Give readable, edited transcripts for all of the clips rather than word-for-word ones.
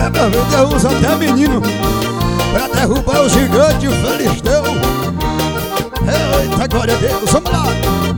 Deus usa até menino pra derrubar o gigante filisteu. Eita, glória a Deus, vamos lá.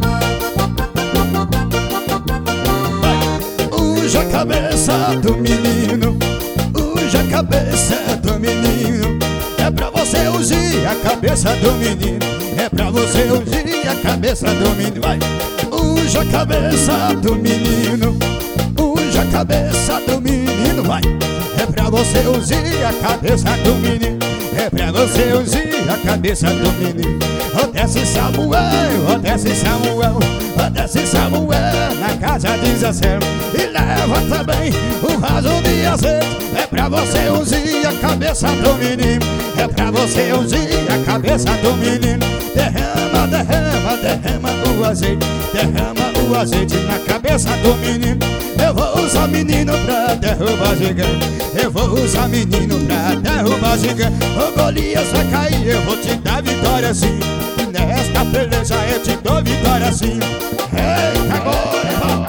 Uja a cabeça do menino, uja a cabeça do menino. É pra você ungir a cabeça do menino, é pra você ungir a cabeça do menino. Vai! Uja a cabeça do menino, uja a cabeça do menino. Vai! É pra você ungir a cabeça do menino, é pra você ungir a cabeça do menino. Desce Samuel, desce Samuel, desce Samuel na casa de Zessé. E leva também um vaso de azeite, é pra você ungir a cabeça do menino, é pra você ungir a cabeça do menino. Derrama, derrama, derrama o azeite, derrama o azeite na cabeça do menino. Eu vou usar menino pra derrubar gigante, eu vou usar menino pra derrubar gigante. O Golias vai cair, eu vou te dar vitória sim. Nesta peleja eu te dou vitória sim. Eita, agora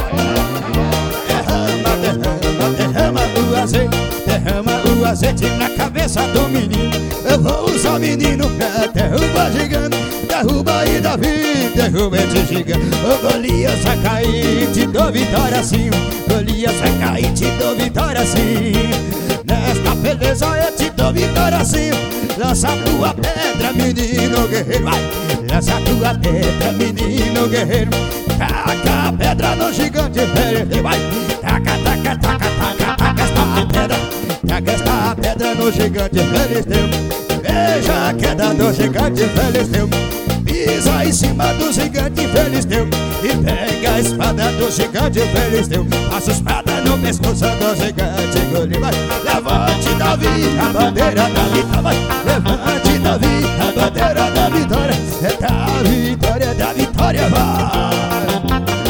derrama, derrama, derrama o azeite, derrama o azeite na cabeça do menino. Eu vou usar o menino pra derrubar gigante. Derruba aí Davi, derruba esse gigante. O Golias vai cair, te dou vitória sim. Golias vai cair, te dou vitória sim. Nesta peleja eu te dou vitória sim. Lança tua pedra, menino guerreiro, vai! Lança tua pedra, menino guerreiro. Taca a pedra no gigante velho, vai! Taca, taca, taca, taca, taca esta pedra. Taca esta pedra no gigante filisteu. Veja a queda do gigante filisteu. Pisa em cima do gigante filisteu e pega a espada do gigante filisteu. Passa a espada no pescoço do gigante Golias. Levante Davi, a bandeira da vitória, vai. Levante Davi, a bandeira da vitória. É da vitória, da vitória, vai.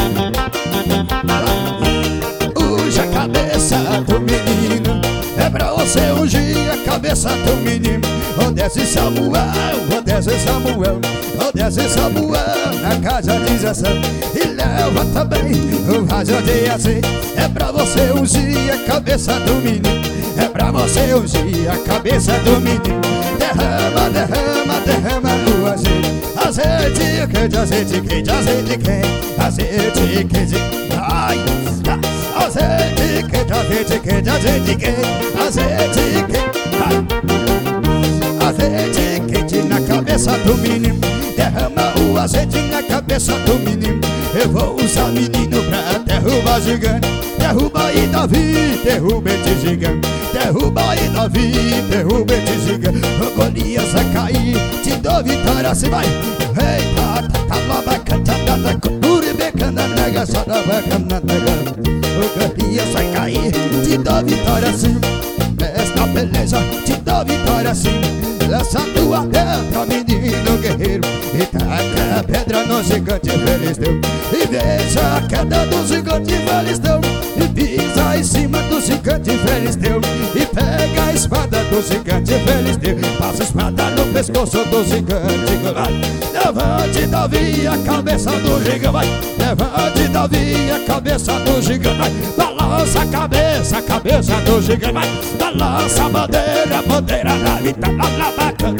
Uja a cabeça do menino, é pra você ungir a cabeça do menino. Desce Samuel, desce Samuel, desce Samuel na casa de Zessé. E leva também o vaso de azeite, é pra você ungir a cabeça do menino, é pra você ungir a cabeça do menino. Derrama, derrama, derrama o azeite, azeite quente, azeite quente, azeite quente, azeite quente, ai, azeite quente, azeite quente, azeite quente, azeite quente, ai. Azeite quente na cabeça do menino, derrama o azeite na cabeça do menino. Eu vou usar menino pra derrubar gigante. Derruba aí Davi, derruba esse gigante. Derruba aí Davi, derruba esse gigante. O Golias vai cair, te dou vitória se vai. Eita, tatalaba, cantada, curi, becana, nega, sadaba, canada. O Golias vai cair, te dou vitória sim. Esta beleza, te dou vitória sim. Lança tua pedra, menino guerreiro, e taca a pedra no gigante filisteu. E veja a queda do gigante filisteu. E pisa em cima do gigante filisteu. E pega a espada do gigante filisteu. Passa a espada no pescoço do gigante. Vai. Levante Davi a cabeça do gigante, vai. Levante Davi a cabeça do gigante, vai. Balança a cabeça do gigante, vai. Balança a bandeira da vitória.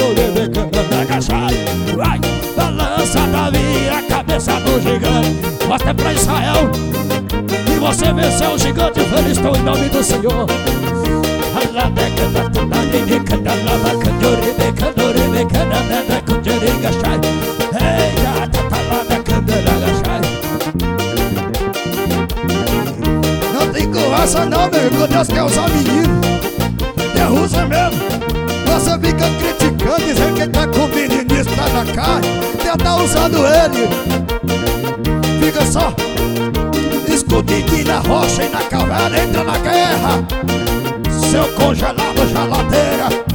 Vai, balança Davi a cabeça do gigante. Mostra pra Israel que você venceu o gigante filisteu em nome do Senhor. Não tem conversa não, meu irmão. Deus quer usar menino. Deus usa mesmo. Você fica criticando, dizendo que ele tá com o menino, tá na cara. Deus tá usando ele. Fica só escondidinho na rocha e na caverna. Entra na guerra, seu congelado, geladeira.